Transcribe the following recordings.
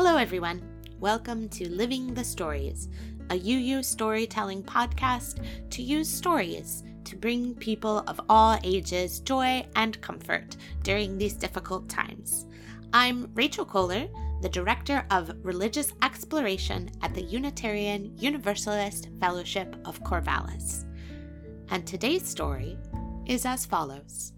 Hello everyone, welcome to Living the Stories, a UU storytelling podcast to use stories to bring people of all ages joy and comfort during these difficult times. I'm Rachel Kohler, the Director of Religious Exploration at the Unitarian Universalist Fellowship of Corvallis. And today's story is as follows.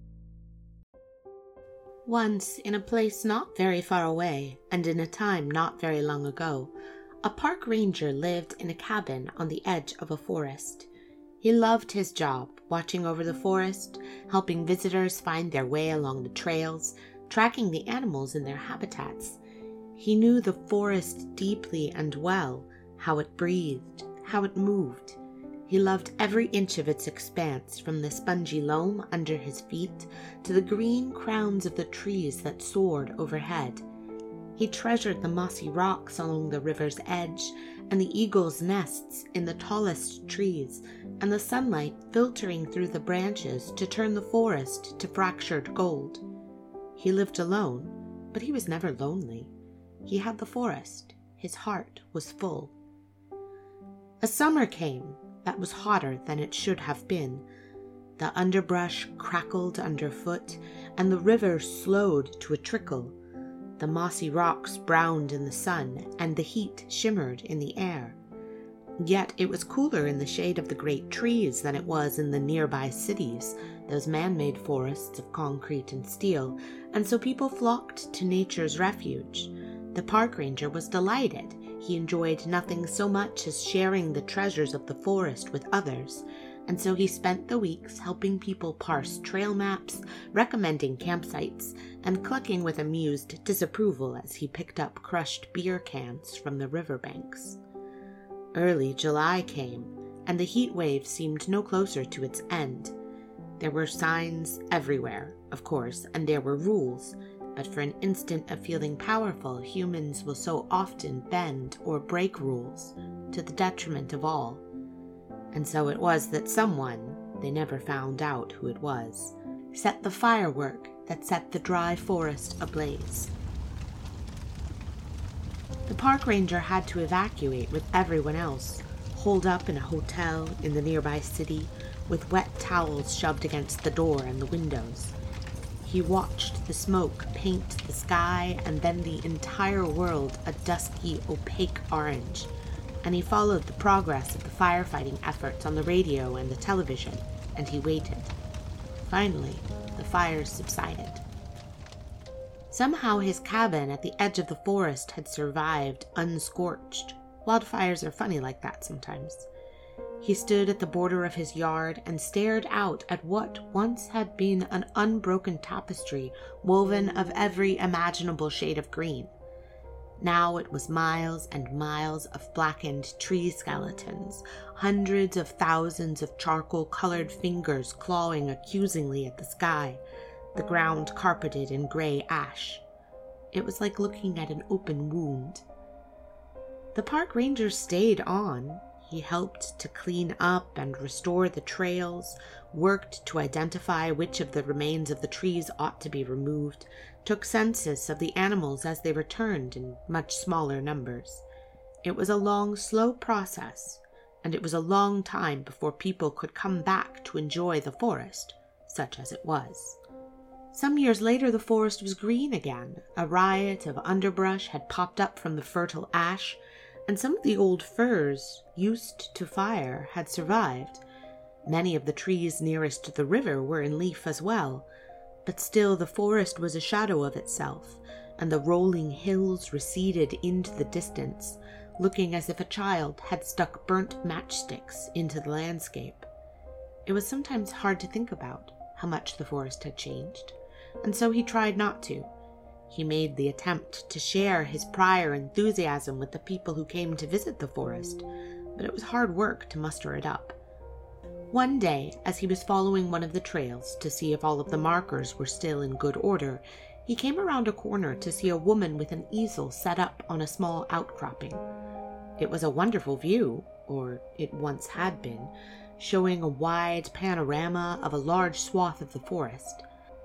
Once, in a place not very far away, and in a time not very long ago, a park ranger lived in a cabin on the edge of a forest. He loved his job, watching over the forest, helping visitors find their way along the trails, tracking the animals in their habitats. He knew the forest deeply and well, how it breathed, how it moved. He loved every inch of its expanse, from the spongy loam under his feet to the green crowns of the trees that soared overhead. He treasured the mossy rocks along the river's edge and the eagles' nests in the tallest trees and the sunlight filtering through the branches to turn the forest to fractured gold. He lived alone, but he was never lonely. He had the forest. His heart was full. A summer came that was hotter than it should have been. The underbrush crackled underfoot, and the river slowed to a trickle. The mossy rocks browned in the sun, and the heat shimmered in the air. Yet it was cooler in the shade of the great trees than it was in the nearby cities, those man-made forests of concrete and steel, and so people flocked to nature's refuge. The park ranger was delighted. He enjoyed nothing so much as sharing the treasures of the forest with others, and so he spent the weeks helping people parse trail maps, recommending campsites, and clucking with amused disapproval as he picked up crushed beer cans from the riverbanks. Early July came, and the heat wave seemed no closer to its end. There were signs everywhere, of course, and there were rules, but for an instant of feeling powerful, humans will so often bend or break rules to the detriment of all. And so it was that someone, they never found out who it was, set the firework that set the dry forest ablaze. The park ranger had to evacuate with everyone else, holed up in a hotel in the nearby city, with wet towels shoved against the door and the windows. He watched the smoke paint the sky and then the entire world a dusky, opaque orange, and he followed the progress of the firefighting efforts on the radio and the television, and he waited. Finally, the fires subsided. Somehow his cabin at the edge of the forest had survived unscorched. Wildfires are funny like that sometimes. He stood at the border of his yard and stared out at what once had been an unbroken tapestry woven of every imaginable shade of green. Now it was miles and miles of blackened tree skeletons, hundreds of thousands of charcoal-colored fingers clawing accusingly at the sky, the ground carpeted in gray ash. It was like looking at an open wound. The park ranger stayed on. He helped to clean up and restore the trails, worked to identify which of the remains of the trees ought to be removed, took census of the animals as they returned in much smaller numbers. It was a long, slow process, and it was a long time before people could come back to enjoy the forest, such as it was. Some years later, the forest was green again. A riot of underbrush had popped up from the fertile ash, and some of the old firs, used to fire, had survived. Many of the trees nearest to the river were in leaf as well, but still the forest was a shadow of itself, and the rolling hills receded into the distance, looking as if a child had stuck burnt matchsticks into the landscape. It was sometimes hard to think about how much the forest had changed, and so he tried not to. He made the attempt to share his prior enthusiasm with the people who came to visit the forest, but it was hard work to muster it up. One day, as he was following one of the trails to see if all of the markers were still in good order, he came around a corner to see a woman with an easel set up on a small outcropping. It was a wonderful view, or it once had been, showing a wide panorama of a large swath of the forest.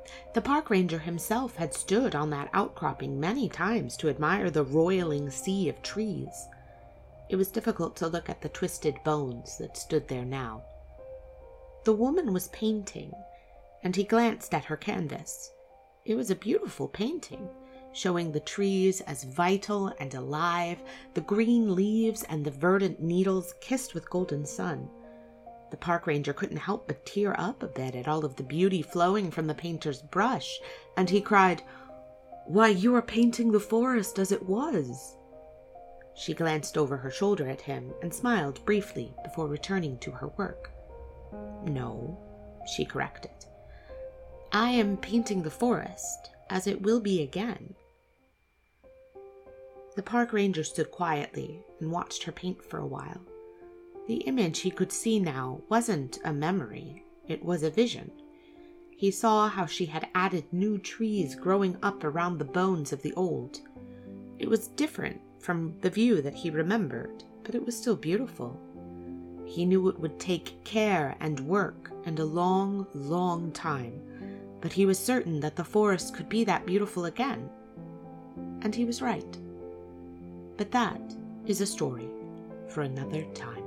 The park ranger himself had stood on that outcropping many times to admire the roiling sea of trees. It was difficult to look at the twisted bones that stood there now. The woman was painting, and he glanced at her canvas. It was a beautiful painting, showing the trees as vital and alive, the green leaves and the verdant needles kissed with golden sun. The park ranger couldn't help but tear up a bit at all of the beauty flowing from the painter's brush, and he cried, "Why, you are painting the forest as it was." She glanced over her shoulder at him and smiled briefly before returning to her work. "No," she corrected. "I am painting the forest as it will be again." The park ranger stood quietly and watched her paint for a while. The image he could see now wasn't a memory, it was a vision. He saw how she had added new trees growing up around the bones of the old. It was different from the view that he remembered, but it was still beautiful. He knew it would take care and work and a long, long time, but he was certain that the forest could be that beautiful again. And he was right. But that is a story for another time.